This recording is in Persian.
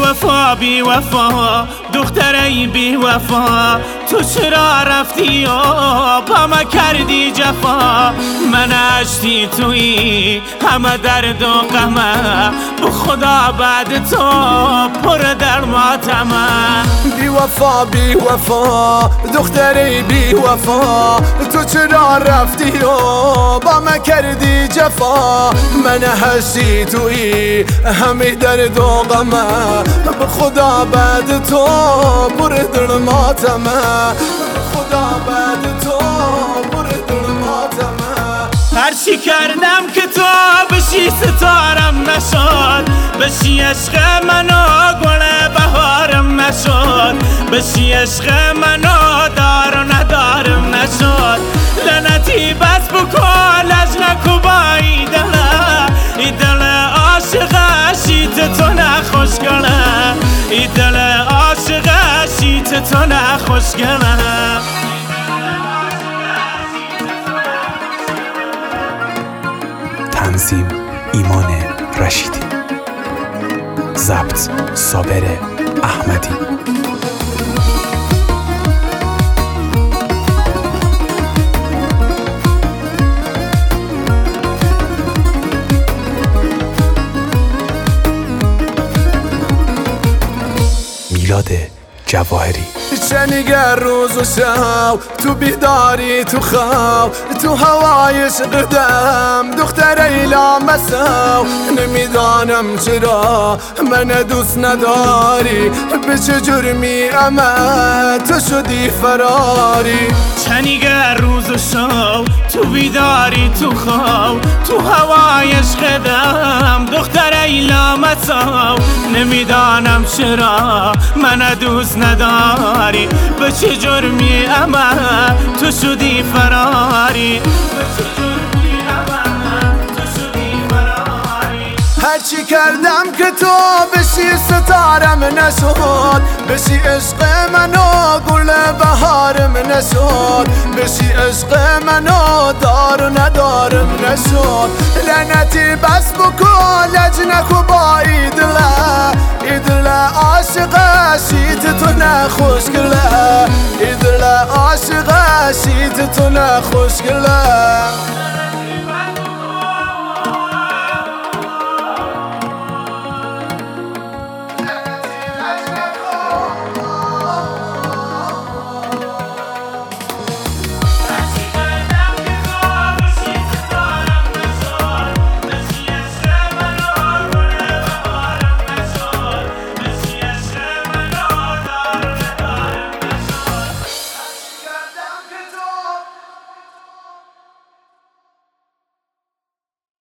بی وفا دخترای بی وفا، تو چرا رفتی و با ما کردی جفا؟ من اشتی توی همه درد و غمه، به خدا بعد تو پر در ماتمه. بی وفا دخترای بی وفا، تو چرا رفتی و با ما کردی جفا؟ من اشتی توی همه درد و غمه، به خدا بعد تو پر در ماتمه. خدا بعد تو پر در ماتمه. هر چی کردم که تو بشی ستارم نشد، بشی عشق منو گل بهارم نشد، بشی عشق منو دار و ندارم نشد. لعنتی بس بکن لجنکو با ای دل عاشق شیت تو نخوشگله، ای دل عاشق شیت تو نخوشگله. تنظیم ایمان رشیدی، ضبط صابر احمدی. میلاد جواهری. شنیگر روز و شب تو بیداری تو خواب، تو هوای قدم دختر لامسو. نمیدانم چرا من دوست نداری، به چه جرمی اما تو شدی فراری. شنیگر روز و شب تو بیداری تو خواب، تو هوای قدم دختر لامسو. نمیدانم چرا من دوست نداری، به چه جرمی اما تو شدی فراری. هرچی کردم که تو بشی ستارم نشد، بشی عشق منو گل بهارم نشد، بشی عشق منو دار و ندارم نشد. لعنتی بس بکن لجنکو با ای دل عاشق شیت تو نخوشگله، ای دل عاشق شیت تو نخوشگله.